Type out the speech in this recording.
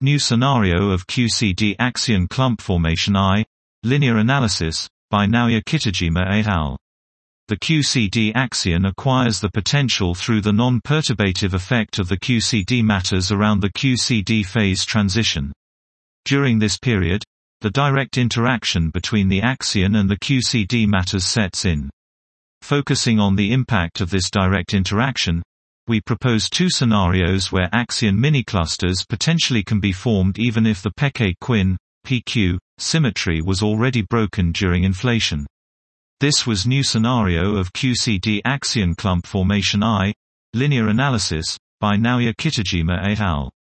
New scenario of QCD axion clump formation I. Linear analysis, by Naoya Kitajima et al. The QCD axion acquires the potential through the non-perturbative effect of the QCD matters around the QCD phase transition. During this period, the direct interaction between the axion and the QCD matters sets in. Focusing on the impact of this direct interaction, we propose two scenarios where axion miniclusters potentially can be formed even if the Pechet-Quinn (PQ) symmetry was already broken during inflation. This was new scenario of QCD axion clump formation I. Linear analysis, by Naoya Kitajima et al.